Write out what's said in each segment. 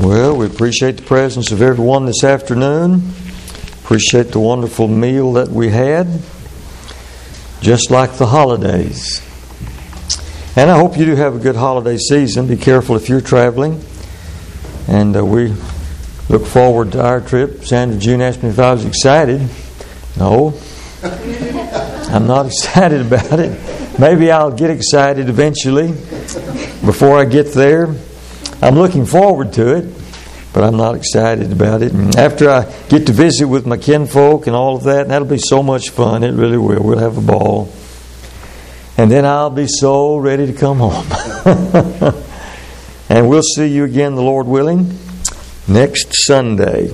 Well, we appreciate the presence of everyone this afternoon. Appreciate the wonderful meal that we had, just like the holidays. And I hope you do have a good holiday season. Be careful if you're traveling. And we look forward to our trip. Sandra June asked me if I was excited. No, I'm not excited about it. Maybe I'll get excited eventually before I get there. I'm looking forward to it, but I'm not excited about it. And after I get to visit with my kinfolk and all of that, that'll be so much fun. It really will. We'll have a ball. And then I'll be so ready to come home. And we'll see you again, the Lord willing, next Sunday.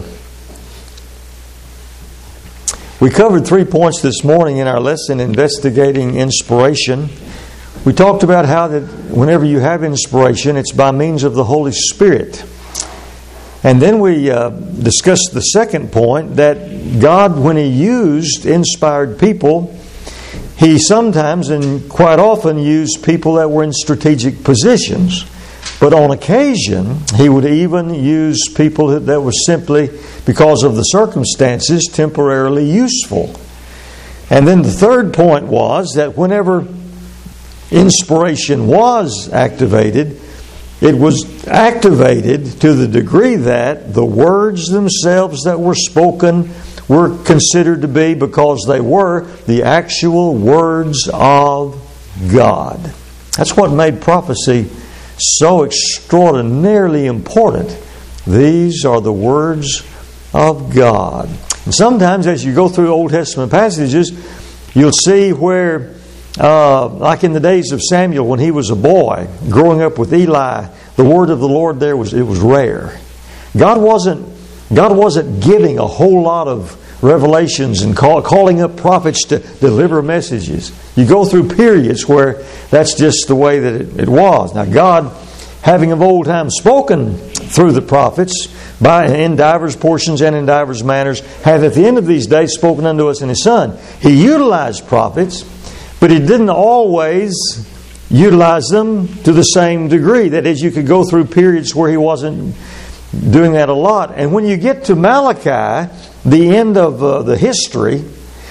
We covered 3 points this morning in our lesson, Investigating Inspiration. We talked about how that whenever you have inspiration, it's by means of the Holy Spirit. And then we discussed the second point, that God, when He used inspired people, He sometimes and quite often used people that were in strategic positions. But on occasion, He would even use people that were simply, because of the circumstances, temporarily useful. And then the third point was that whenever inspiration was activated, it was activated to the degree that the words themselves that were spoken were considered to be, because they were, the actual words of God. That's what made prophecy so extraordinarily important. These are the words of God. And sometimes as you go through Old Testament passages, you'll see where like in the days of Samuel when he was a boy, growing up with Eli, the word of the Lord there was rare. God wasn't giving a whole lot of revelations and calling up prophets to deliver messages. You go through periods where that's just the way that it was. Now God, having of old time spoken through the prophets in divers portions and in divers manners, hath at the end of these days spoken unto us in His Son. He utilized prophets, but He didn't always utilize them to the same degree. That is, you could go through periods where He wasn't doing that a lot. And when you get to Malachi, the end of the history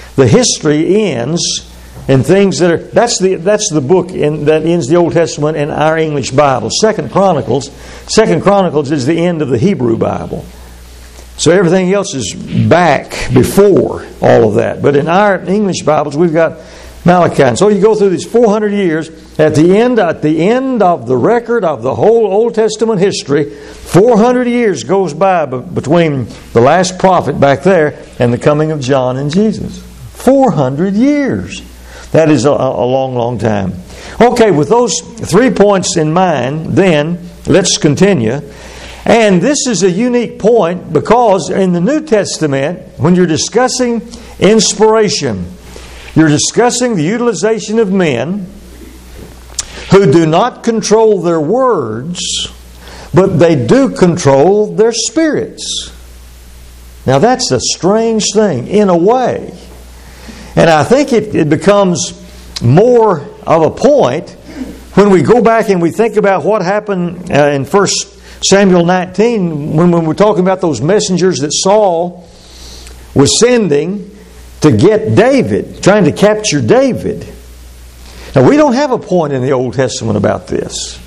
ends in things that are... That's the book that ends the Old Testament in our English Bible. Second Chronicles is the end of the Hebrew Bible. So everything else is back before all of that. But in our English Bibles, we've got Malachi. And so you go through these 400 years. At the end of the record of the whole Old Testament history, 400 years goes by between the last prophet back there and the coming of John and Jesus. 400 years. That is a long, long time. Okay, with those 3 points in mind, then let's continue. And this is a unique point because in the New Testament, when you're discussing inspiration, you're discussing the utilization of men who do not control their words, but they do control their spirits. Now that's a strange thing, in a way. And I think it becomes more of a point when we go back and we think about what happened in 1 Samuel 19, when we're talking about those messengers that Saul was sending to get David, trying to capture David. Now, we don't have a point in the Old Testament about this.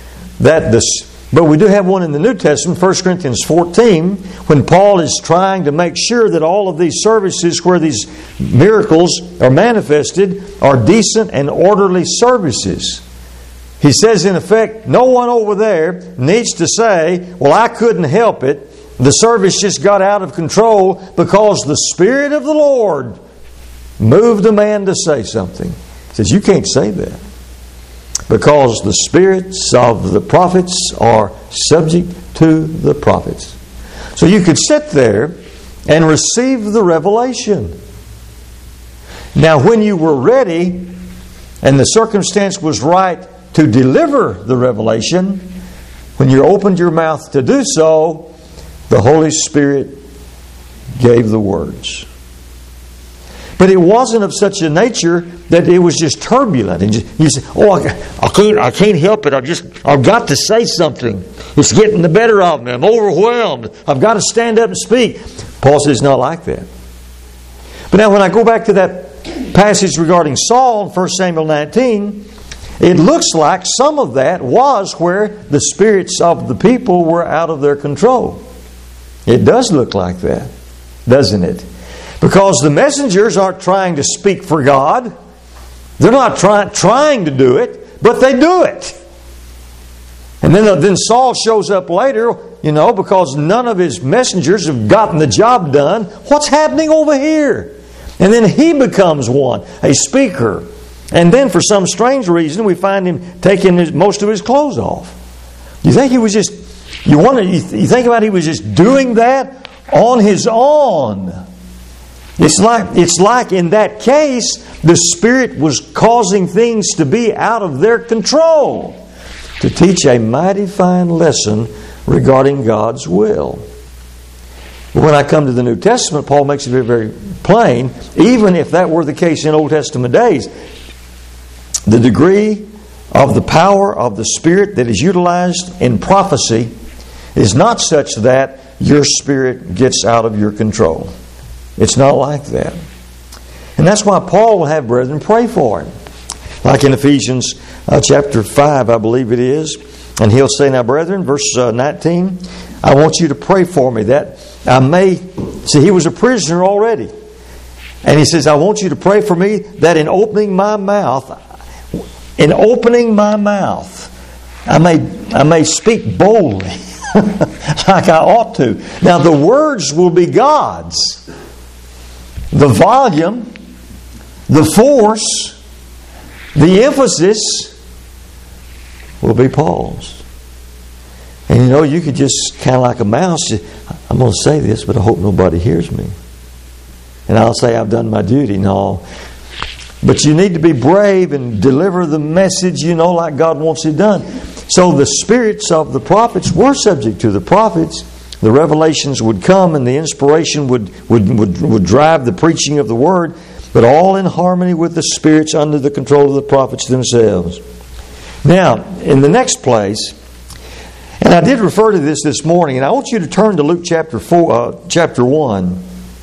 But we do have one in the New Testament, 1 Corinthians 14, when Paul is trying to make sure that all of these services where these miracles are manifested are decent and orderly services. He says, in effect, no one over there needs to say, well, I couldn't help it. The service just got out of control because the Spirit of the Lord moved a man to say something. He says, you can't say that. Because the spirits of the prophets are subject to the prophets. So you could sit there and receive the revelation. Now when you were ready and the circumstance was right to deliver the revelation, when you opened your mouth to do so, the Holy Spirit gave the words. But it wasn't of such a nature that it was just turbulent. And you say, I can't help it. I've got to say something. It's getting the better of me. I'm overwhelmed. I've got to stand up and speak. Paul says it's not like that. But now when I go back to that passage regarding Saul in 1 Samuel 19, it looks like some of that was where the spirits of the people were out of their control. It does look like that, doesn't it? Because the messengers aren't trying to speak for God. They're not trying to do it, but they do it. And then Saul shows up later, because none of his messengers have gotten the job done. What's happening over here? And then he becomes one, a speaker. And then for some strange reason, we find him taking most of his clothes off. You think he was just, you think about he was just doing that on his own. It's like in that case, the Spirit was causing things to be out of their control to teach a mighty fine lesson regarding God's will. When I come to the New Testament, Paul makes it very, very plain, even if that were the case in Old Testament days, the degree of the power of the Spirit that is utilized in prophecy is not such that your spirit gets out of your control. It's not like that. And that's why Paul will have brethren pray for him. Like in Ephesians chapter 5, I believe it is. And he'll say, now brethren, verse 19, I want you to pray for me that I may... See, he was a prisoner already. And he says, I want you to pray for me that in opening my mouth, I may speak boldly like I ought to. Now the words will be God's. The volume, the force, the emphasis will be Paul's. And you could just kind of like a mouse, I'm going to say this, but I hope nobody hears me. And I'll say I've done my duty and all. But you need to be brave and deliver the message, like God wants it done. So the spirits of the prophets were subject to the prophets. The revelations would come and the inspiration would drive the preaching of the Word, but all in harmony with the spirits under the control of the prophets themselves. Now, in the next place, and I did refer to this morning, and I want you to turn to Luke chapter 1.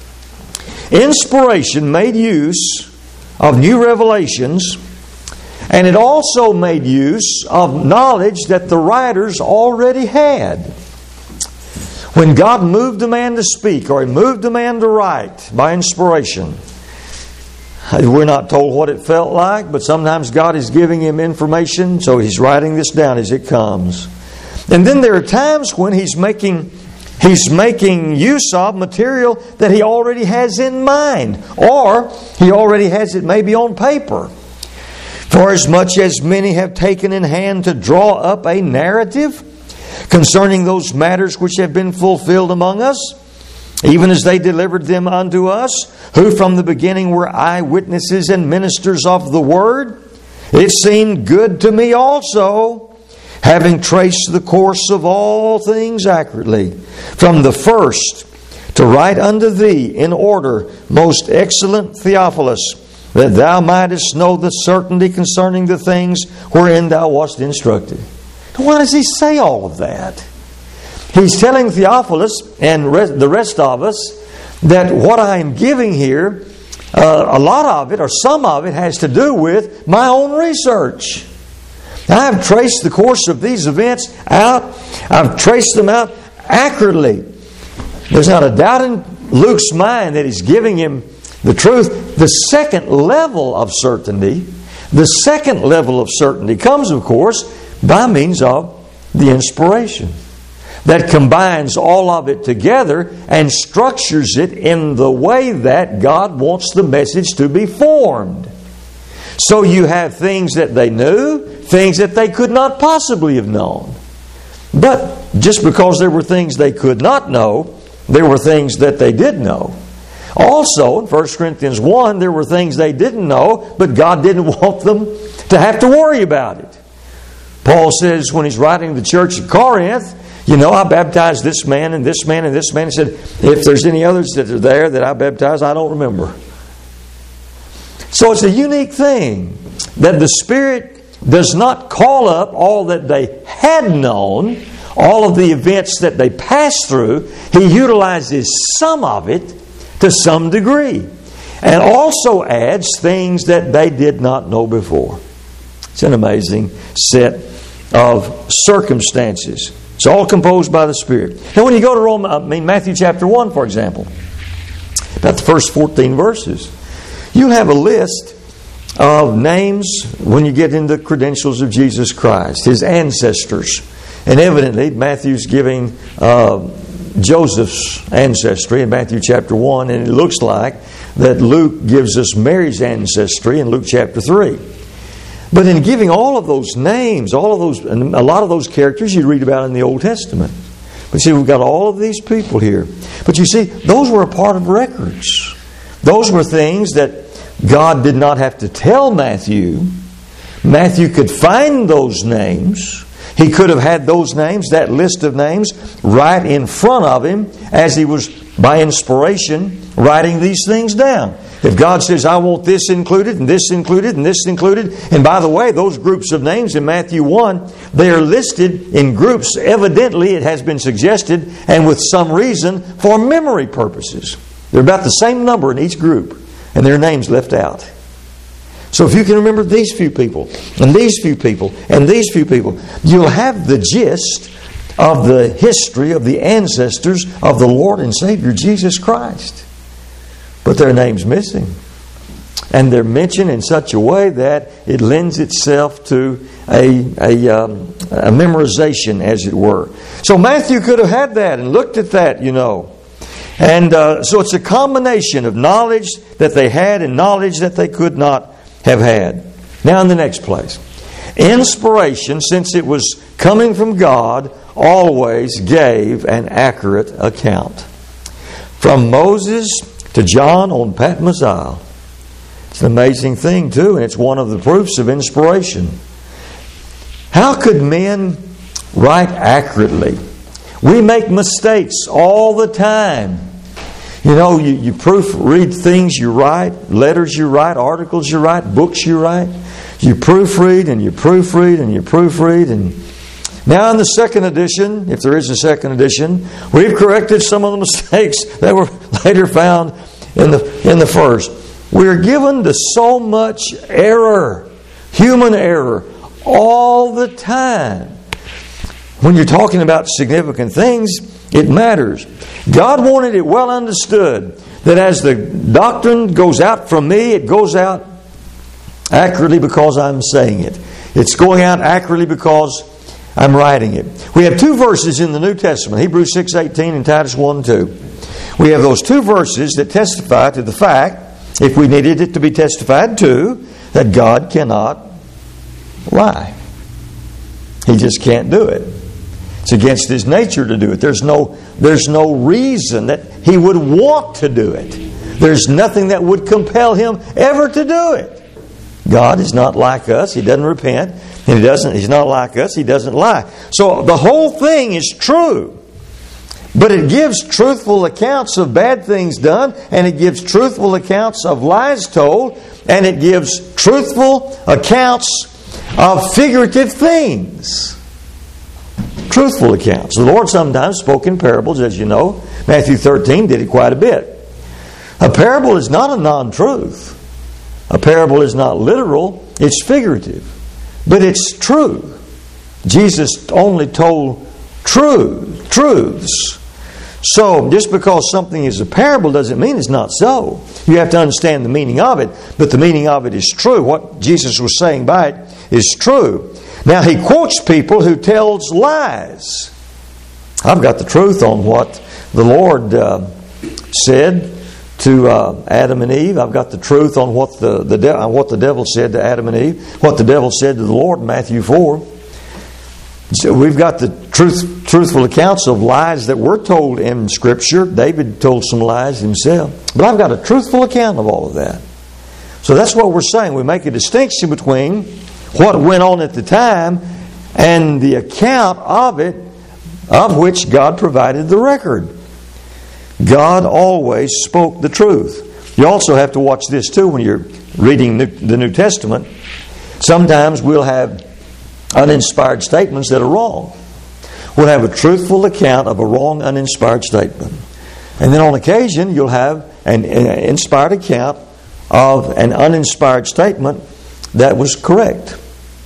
Inspiration made use of new revelations, and it also made use of knowledge that the writers already had. When God moved a man to speak or He moved a man to write by inspiration, we're not told what it felt like, but sometimes God is giving him information, so He's writing this down as it comes. And then there are times when He's making use of material that He already has in mind, or He already has it maybe on paper. For as much as many have taken in hand to draw up a narrative concerning those matters which have been fulfilled among us, even as they delivered them unto us, who from the beginning were eyewitnesses and ministers of the Word, it seemed good to me also, having traced the course of all things accurately, from the first to write unto thee in order, most excellent Theophilus, that thou mightest know the certainty concerning the things wherein thou wast instructed. Why does he say all of that? He's telling Theophilus and the rest of us that what I am giving here, a lot of it or some of it has to do with my own research. I have traced the course of these events out. I've traced them out accurately. There's not a doubt in Luke's mind that he's giving him the truth. The second level of certainty comes, of course, by means of the inspiration that combines all of it together and structures it in the way that God wants the message to be formed. So you have things that they knew, things that they could not possibly have known. But just because there were things they could not know, there were things that they did know. Also, in 1 Corinthians 1, there were things they didn't know, but God didn't want them to have to worry about it. Paul says when he's writing to the church at Corinth, I baptized this man and this man and this man. He said, if there's any others that are there that I baptized, I don't remember. So it's a unique thing that the Spirit does not call up all that they had known, all of the events that they passed through. He utilizes some of it to some degree, and also adds things that they did not know before. It's an amazing set of circumstances. It's all composed by the Spirit. Now, when you go to Matthew chapter 1, for example, about the first 14 verses, you have a list of names when you get into the credentials of Jesus Christ, His ancestors. And evidently, Matthew's giving Joseph's ancestry in Matthew chapter 1, and it looks like that Luke gives us Mary's ancestry in Luke chapter 3. But in giving all of those names, all of those, and a lot of those characters you read about in the Old Testament. But see, we've got all of these people here. But you see, those were a part of records. Those were things that God did not have to tell Matthew. Matthew could find those names. He could have had those names, that list of names, right in front of him as he was, by inspiration, writing these things down. If God says, I want this included, and this included, and this included, and by the way, those groups of names in Matthew 1, they are listed in groups, evidently, it has been suggested, and with some reason, for memory purposes. They're about the same number in each group, and their names left out. So if you can remember these few people, and these few people, and these few people, you'll have the gist of the history of the ancestors of the Lord and Savior Jesus Christ. But their name's missing. And they're mentioned in such a way that it lends itself to a memorization, as it were. So Matthew could have had that and looked at that, you know. And so it's a combination of knowledge that they had and knowledge that they could not have had. Now in the next place. Inspiration, since it was coming from God, always gave an accurate account. From Moses to John on Patmos Isle. It's an amazing thing too, and it's one of the proofs of inspiration. How could men write accurately? We make mistakes all the time. You know, you proofread things you write, letters you write, articles you write, books you write. You proofread and you proofread and you proofread. And now in the second edition, if there is a second edition, we've corrected some of the mistakes that were later found in the first. We're given to so much error, human error, all the time. When you're talking about significant things, it matters. God wanted it well understood that as the doctrine goes out from me, it goes out accurately because I'm saying it. It's going out accurately because I'm writing it. We have two verses in the New Testament, Hebrews 6:18 and Titus 1:2. We have those two verses that testify to the fact, if we needed it to be testified to, that God cannot lie. He just can't do it. It's against His nature to do it. There's no reason that He would want to do it. There's nothing that would compel Him ever to do it. God is not like us. He doesn't repent. And He's not like us. He doesn't lie. So the whole thing is true. But it gives truthful accounts of bad things done, and it gives truthful accounts of lies told, and it gives truthful accounts of figurative things. Truthful accounts. The Lord sometimes spoke in parables, as you know. Matthew 13 did it quite a bit. A parable is not a non-truth. A parable is not literal. It's figurative. But it's true. Jesus only told truths. So, just because something is a parable doesn't mean it's not so. You have to understand the meaning of it. But the meaning of it is true. What Jesus was saying by it is true. Now, He quotes people who tells lies. I've got the truth on what the Lord said to Adam and Eve. I've got the truth on what the devil said to Adam and Eve. What the devil said to the Lord in Matthew 4. So we've got the truthful accounts of lies that were told in Scripture. David told some lies himself. But I've got a truthful account of all of that. So that's what we're saying. We make a distinction between what went on at the time and the account of it, of which God provided the record. God always spoke the truth. You also have to watch this too when you're reading the New Testament. Sometimes we'll have uninspired statements that are wrong. We'll have a truthful account of a wrong, uninspired statement. And then on occasion, you'll have an inspired account of an uninspired statement that was correct.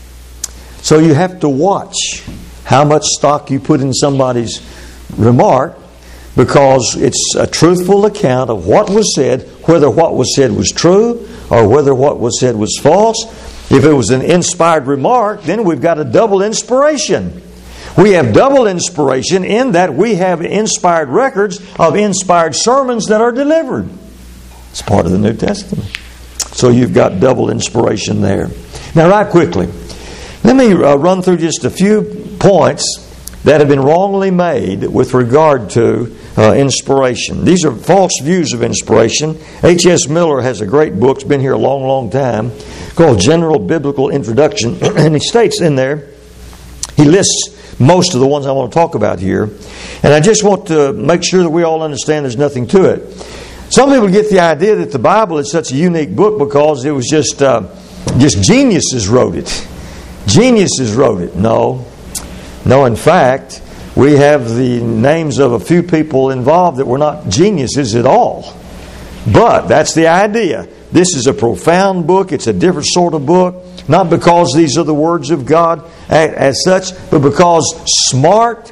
So you have to watch how much stock you put in somebody's remark, because it's a truthful account of what was said, whether what was said was true or whether what was said was false. If it was an inspired remark, then we've got a double inspiration. We have double inspiration in that we have inspired records of inspired sermons that are delivered. It's part of the New Testament. So you've got double inspiration there. Now, right quickly, let me run through just a few points that have been wrongly made with regard to inspiration. These are false views of inspiration. H.S. Miller has a great book, it's been here a long, long time, called General Biblical Introduction. And he states in there, he lists most of the ones I want to talk about here. And I just want to make sure that we all understand there's nothing to it. Some people get the idea that the Bible is such a unique book because it was just geniuses wrote it. Geniuses wrote it. No, in fact, we have the names of a few people involved that were not geniuses at all. But that's the idea. This is a profound book. It's a different sort of book. Not because these are the words of God as such, but because smart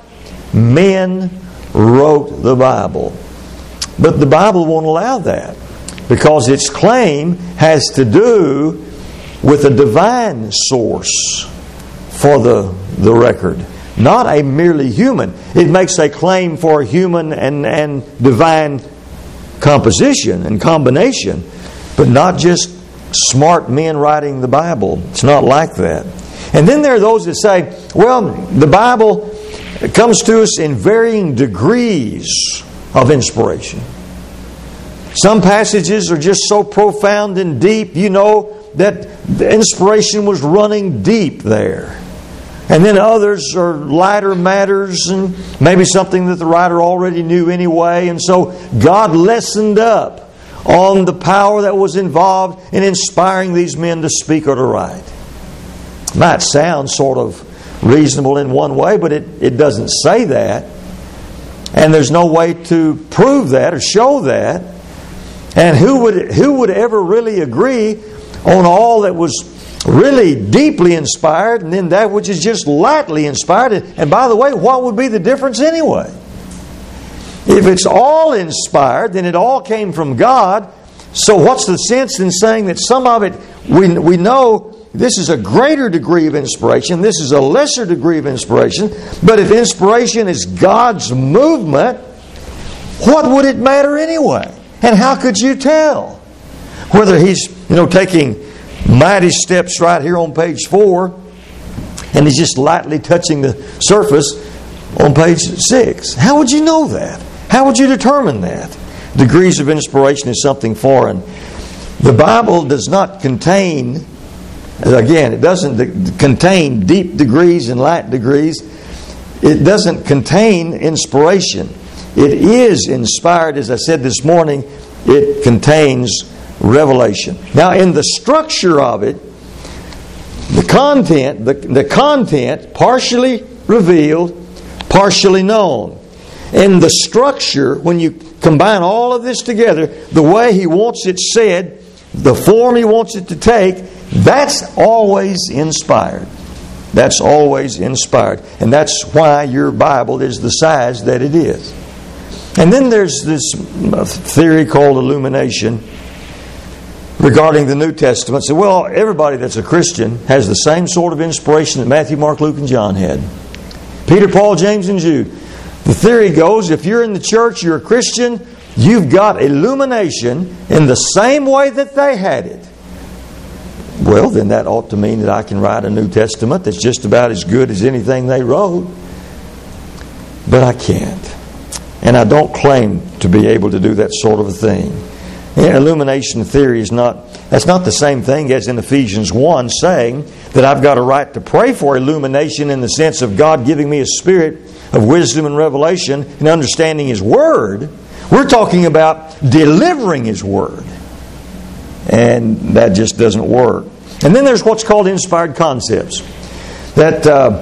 men wrote the Bible. But the Bible won't allow that, because its claim has to do with a divine source for the record, not a merely human. It makes a claim for human and divine composition and combination, but not just smart men writing the Bible. It's not like that. And then there are those that say, well, the Bible comes to us in varying degrees of inspiration. Some passages are just so profound and deep, you know, that the inspiration was running deep there. And then others are lighter matters and maybe something that the writer already knew anyway. And so God lessened up on the power that was involved in inspiring these men to speak or to write. Might sound sort of reasonable in one way, but it doesn't say that. And there's no way to prove that or show that. And who would ever really agree on all that was really deeply inspired and then that which is just lightly inspired? And by the way, what would be the difference anyway? If it's all inspired, then it all came from God. So what's the sense in saying that some of it, we know this is a greater degree of inspiration, this is a lesser degree of inspiration, but if inspiration is God's movement, what would it matter anyway? And how could you tell whether He's, taking mighty steps right here on page 4 and He's just lightly touching the surface on page 6? How would you know that? How would you determine that? Degrees of inspiration is something foreign. The Bible does not contain, again, it doesn't contain deep degrees and light degrees. It doesn't contain inspiration. It is inspired, as I said this morning, it contains revelation. Now, in the structure of it, the content partially revealed, partially known. In the structure, when you combine all of this together, the way He wants it said, the form He wants it to take, that's always inspired. That's always inspired. And that's why your Bible is the size that it is. And then there's this theory called illumination regarding the New Testament. So, well, everybody that's a Christian has the same sort of inspiration that Matthew, Mark, Luke, and John had. Peter, Paul, James, and Jude. The theory goes, if you're in the church, you're a Christian, you've got illumination in the same way that they had it. Well, then that ought to mean that I can write a New Testament that's just about as good as anything they wrote. But I can't. And I don't claim to be able to do that sort of a thing. Illumination theory that's not the same thing as in Ephesians 1 saying that I've got a right to pray for illumination in the sense of God giving me a spirit of wisdom and revelation and understanding His Word. We're talking about delivering His Word. And that just doesn't work. And then there's what's called inspired concepts. That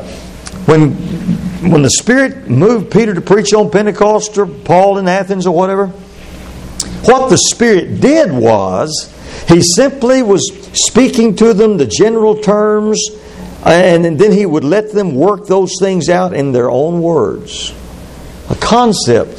when the Spirit moved Peter to preach on Pentecost or Paul in Athens or whatever, what the Spirit did was He simply was speaking to them the general terms, and then He would let them work those things out in their own words. A concept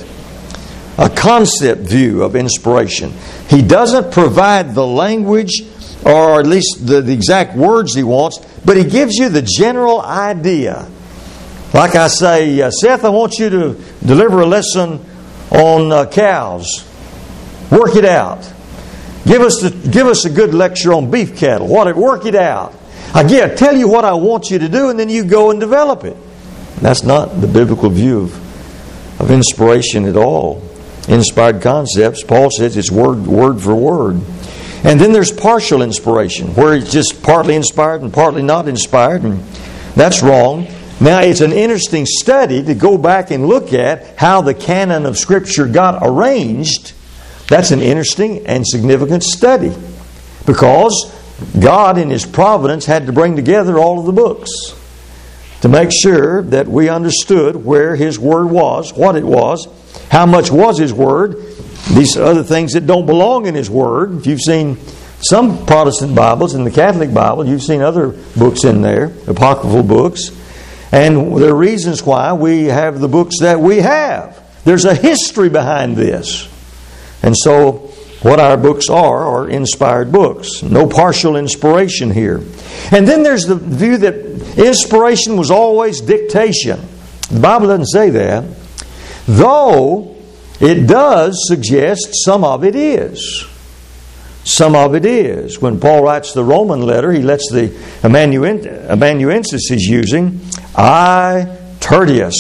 view of inspiration. He doesn't provide the language, or at least the exact words He wants, but He gives you the general idea. Like I say, Seth, I want you to deliver a lesson on cows. Work it out. Give us a good lecture on beef cattle. Work it out. I tell you what I want you to do, and then you go and develop it. That's not the biblical view of inspiration at all. Inspired concepts, Paul says it's word for word. And then there's partial inspiration, where it's just partly inspired and partly not inspired, and that's wrong. Now, it's an interesting study to go back and look at how the canon of Scripture got arranged. That's an interesting and significant study, because God in His providence had to bring together all of the books to make sure that we understood where His Word was, what it was, how much was His Word, these other things that don't belong in His Word. If you've seen some Protestant Bibles, in the Catholic Bible, you've seen other books in there, apocryphal books. And there are reasons why we have the books that we have. There's a history behind this. And so, what our books are inspired books. No partial inspiration here. And then there's the view that inspiration was always dictation. The Bible doesn't say that, though it does suggest some of it is. Some of it is. When Paul writes the Roman letter, he lets the amanuensis he's using, I, Tertius.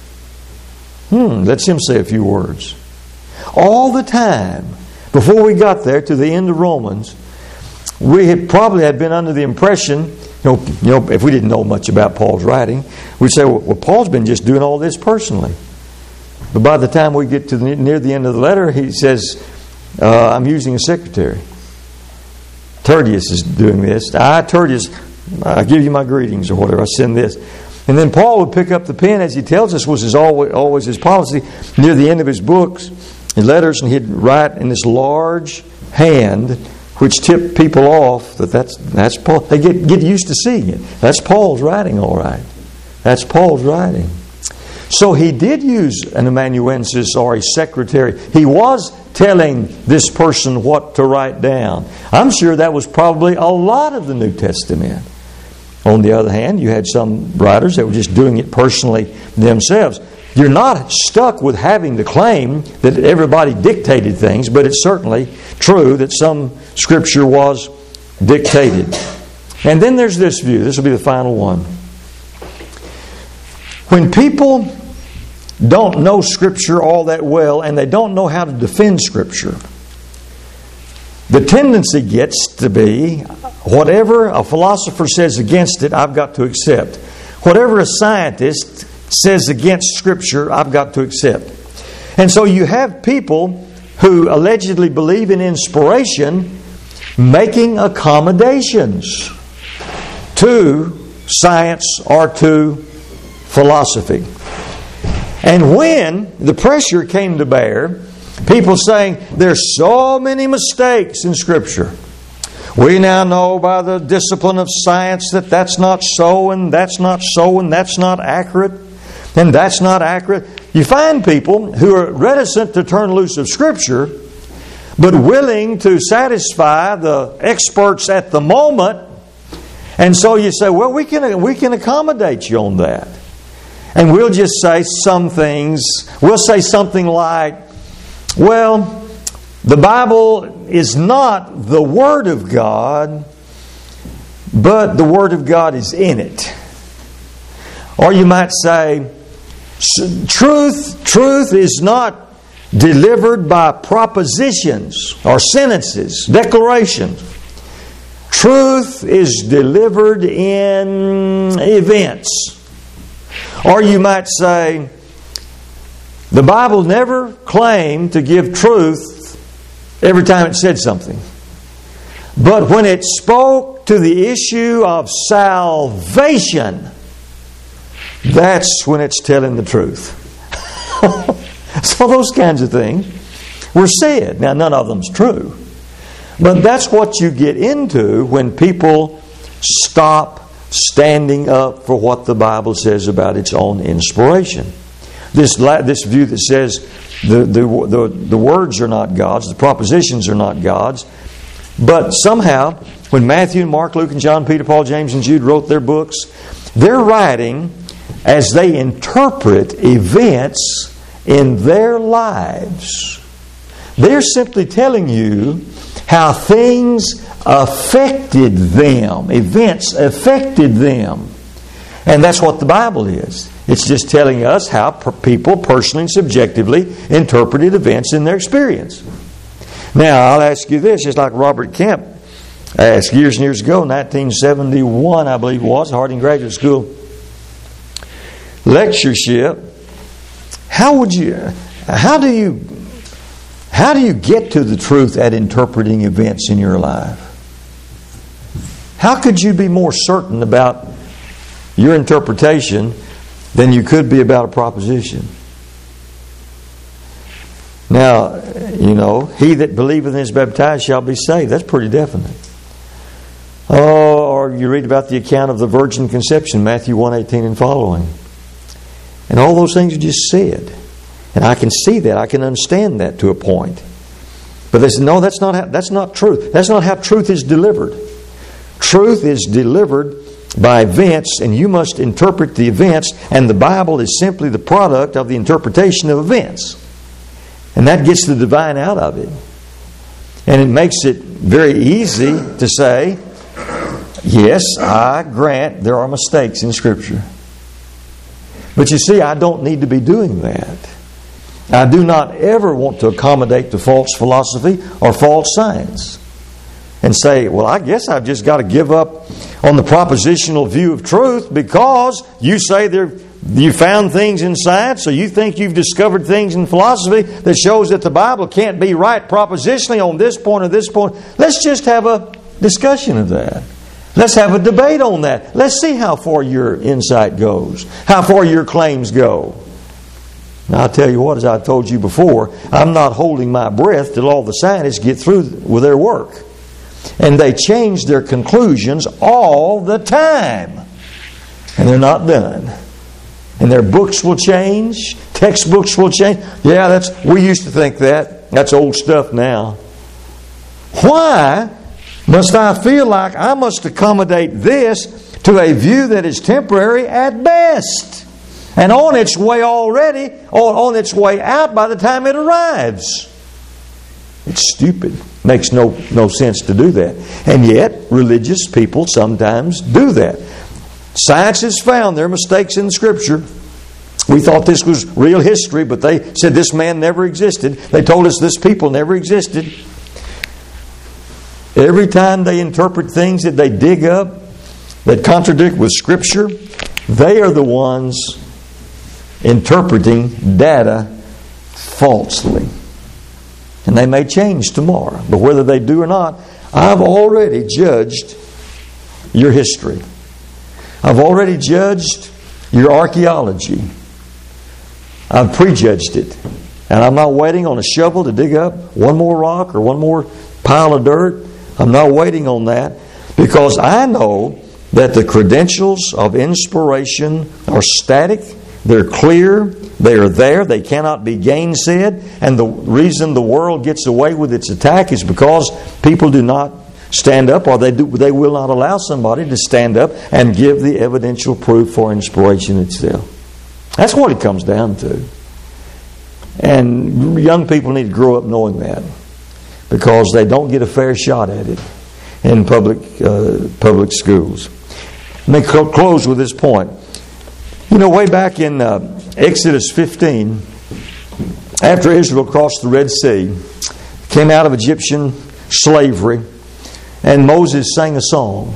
Lets him say a few words. All the time, before we got there to the end of Romans, we had probably been under the impression, if we didn't know much about Paul's writing, we'd say, well, Paul's been just doing all this personally. But by the time we get to near the end of the letter, he says, I'm using a secretary. Tertius is doing this. I, Tertius, I give you my greetings or whatever. I send this. And then Paul would pick up the pen, as he tells us was always his policy, near the end of his books, his letters, and he'd write in this large hand, which tipped people off that's Paul. They get used to seeing it. That's Paul's writing, all right. That's Paul's writing. So he did use an amanuensis or a secretary. He was telling this person what to write down. I'm sure that was probably a lot of the New Testament. On the other hand, you had some writers that were just doing it personally themselves. You're not stuck with having to claim that everybody dictated things, but it's certainly true that some Scripture was dictated. And then there's this view. This will be the final one. When people don't know Scripture all that well and they don't know how to defend Scripture, the tendency gets to be whatever a philosopher says against it, I've got to accept. Whatever a scientist says against Scripture, I've got to accept. And so you have people who allegedly believe in inspiration making accommodations to science or to philosophy. And when the pressure came to bear, people saying there's so many mistakes in Scripture. We now know by the discipline of science that that's not so, and that's not so, and that's not accurate, and that's not accurate. You find people who are reticent to turn loose of Scripture, but willing to satisfy the experts at the moment. And so you say, well, we can accommodate you on that. And we'll just say some things. We'll say something like, well, the Bible is not the Word of God, but the Word of God is in it. Or you might say, truth is not delivered by propositions or sentences, declarations. Truth is delivered in events. Or you might say, the Bible never claimed to give truth every time it said something. But when it spoke to the issue of salvation, that's when it's telling the truth. So those kinds of things were said. Now, none of them's true. But that's what you get into when people stop standing up for what the Bible says about its own inspiration. This view that says the words are not God's, the propositions are not God's, but somehow when Matthew, Mark, Luke, and John, Peter, Paul, James, and Jude wrote their books, they're writing as they interpret events in their lives. They're simply telling you how things affected them. Events affected them. And that's what the Bible is. It's just telling us how people personally and subjectively interpreted events in their experience. Now, I'll ask you this, just like Robert Kemp asked years and years ago, 1971, I believe it was, Harding Graduate School lectureship. How do you get to the truth at interpreting events in your life? How could you be more certain about your interpretation than you could be about a proposition? Now, he that believeth and is baptized shall be saved. That's pretty definite. Or you read about the account of the virgin conception, Matthew 1:18 and following. And all those things are just said. And I can see that. I can understand that to a point. But they said, no, that's not truth. That's not how truth is delivered. Truth is delivered by events, and you must interpret the events, and the Bible is simply the product of the interpretation of events. And that gets the divine out of it. And it makes it very easy to say, yes, I grant there are mistakes in Scripture. But you see, I don't need to be doing that. I do not ever want to accommodate to false philosophy or false science and say, well, I guess I've just got to give up on the propositional view of truth because you say you found things in science, so you think you've discovered things in philosophy that shows that the Bible can't be right propositionally on this point or this point. Let's just have a discussion of that. Let's have a debate on that. Let's see how far your insight goes, how far your claims go. Now, I'll tell you what, as I told you before, I'm not holding my breath till all the scientists get through with their work. And they change their conclusions all the time. And they're not done. And their books will change, textbooks will change. Yeah, we used to think that. That's old stuff now. Why must I feel like I must accommodate this to a view that is temporary at best and on its way already, or on its way out by the time it arrives? It's stupid. Makes no sense to do that. And yet, religious people sometimes do that. Science has found there are mistakes in Scripture. We thought this was real history, but they said this man never existed. They told us this people never existed. Every time they interpret things that they dig up that contradict with Scripture, they are the ones interpreting data falsely. And they may change tomorrow. But whether they do or not, I've already judged your history. I've already judged your archaeology. I've prejudged it. And I'm not waiting on a shovel to dig up one more rock or one more pile of dirt. I'm not waiting on that, because I know that the credentials of inspiration are static, they're clear, they are there, they cannot be gainsaid, and the reason the world gets away with its attack is because people do not stand up, or they will not allow somebody to stand up and give the evidential proof for inspiration itself. That's what it comes down to. And young people need to grow up knowing that, because they don't get a fair shot at it in public schools. Let me close with this point. Way back in Exodus 15, after Israel crossed the Red Sea, came out of Egyptian slavery, and Moses sang a song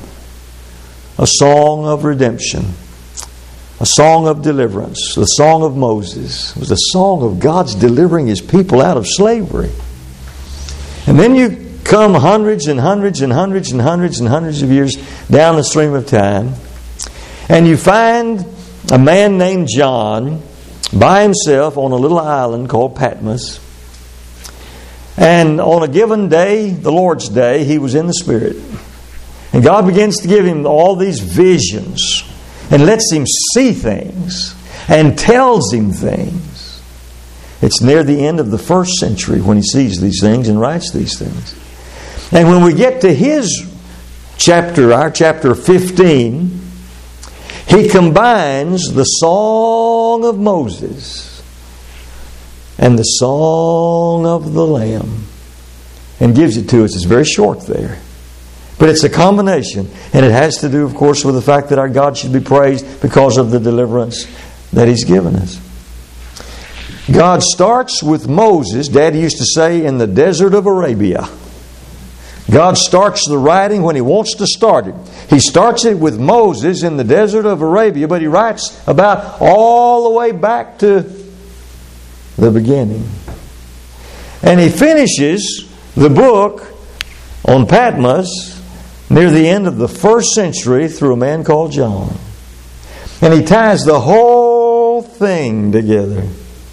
of redemption, a song of deliverance. The song of Moses was a song of God's delivering His people out of slavery. And then you come hundreds and hundreds and hundreds and hundreds and hundreds of years down the stream of time, and you find a man named John by himself on a little island called Patmos. And on a given day, the Lord's Day, he was in the Spirit. And God begins to give him all these visions and lets him see things and tells him things. It's near the end of the first century when he sees these things and writes these things. And when we get to his chapter, our chapter 15, he combines the Song of Moses and the Song of the Lamb and gives it to us. It's very short there. But it's a combination. And it has to do, of course, with the fact that our God should be praised because of the deliverance that He's given us. God starts with Moses, Daddy used to say, in the desert of Arabia. God starts the writing when He wants to start it. He starts it with Moses in the desert of Arabia, but He writes about all the way back to the beginning. And He finishes the book on Patmos near the end of the first century through a man called John. And he ties the whole thing together.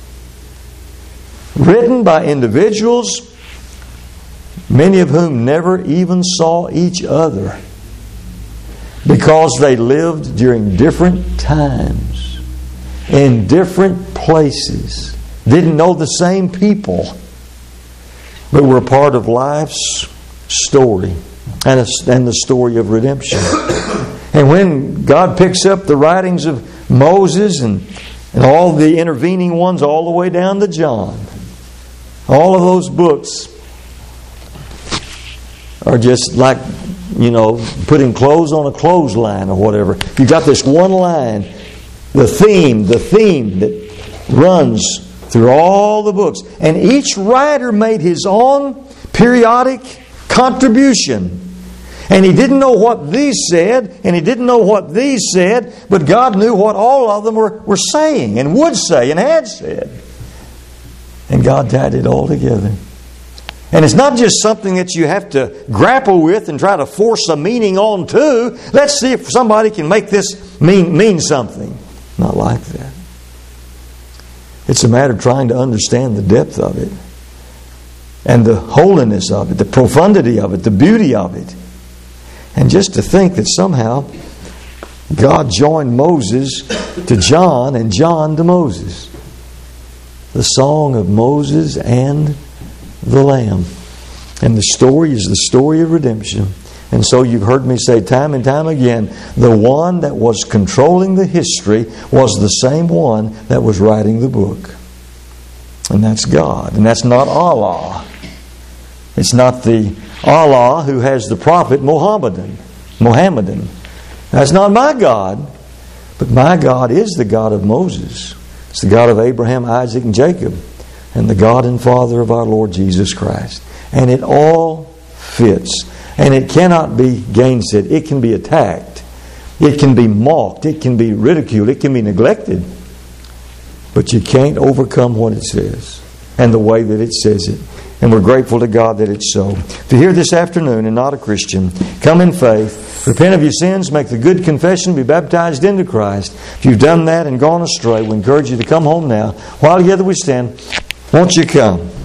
Written by individuals, many of whom never even saw each other because they lived during different times, in different places, didn't know the same people, but were part of life's story and the story of redemption. And when God picks up the writings of Moses and all the intervening ones all the way down to John, all of those books are just like, putting clothes on a clothesline or whatever. You've got this one line, the theme that runs through all the books. And each writer made his own periodic contribution. And he didn't know what these said, and he didn't know what these said, but God knew what all of them were saying and would say and had said. And God tied it all together. And it's not just something that you have to grapple with and try to force a meaning onto. Let's see if somebody can make this mean something. Not like that. It's a matter of trying to understand the depth of it and the holiness of it, the profundity of it, the beauty of it. And just to think that somehow God joined Moses to John and John to Moses. The song of Moses and the Lamb. And the story is the story of redemption. And so you've heard me say time and time again, the one that was controlling the history was the same one that was writing the book. And that's God. And that's not Allah. It's not the Allah who has the prophet Muhammadan. That's not my God. But my God is the God of Moses. It's the God of Abraham, Isaac, and Jacob. And the God and Father of our Lord Jesus Christ. And it all fits. And it cannot be gainsaid. It can be attacked. It can be mocked. It can be ridiculed. It can be neglected. But you can't overcome what it says and the way that it says it. And we're grateful to God that it's so. If you're here this afternoon and not a Christian, come in faith, repent of your sins, make the good confession, be baptized into Christ. If you've done that and gone astray, we encourage you to come home now. While together we stand, won't you come?